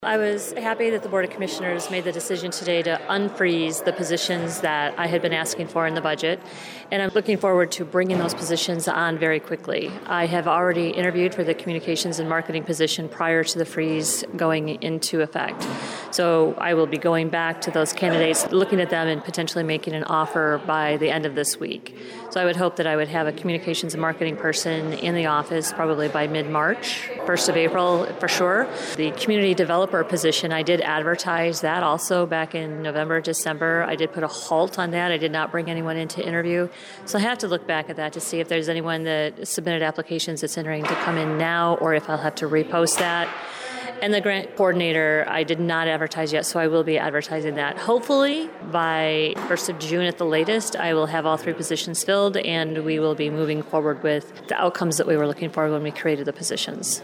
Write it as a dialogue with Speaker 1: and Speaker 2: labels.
Speaker 1: I was happy that the Board of Commissioners made the decision today to unfreeze the positions that I had been asking for in the budget, and I'm looking forward to bringing those positions on very quickly. I have already interviewed for the communications and marketing position prior to the freeze going into effect. So I will be going back to those candidates, looking at them and potentially making an offer by the end of this week. So I would hope that I would have a communications and marketing person in the office probably by mid-March, 1st of April for sure. The community developer position, I did advertise that also back in November, December. I did put a halt on that. I did not bring anyone in to interview. So I have to look back at that to see if there's anyone that submitted applications that's entering to come in now or if I'll have to repost that. And the grant coordinator, I did not advertise yet, so I will be advertising that. Hopefully, by 1st of June at the latest, I will have all 3 positions filled, and we will be moving forward with the outcomes that we were looking for when we created the positions.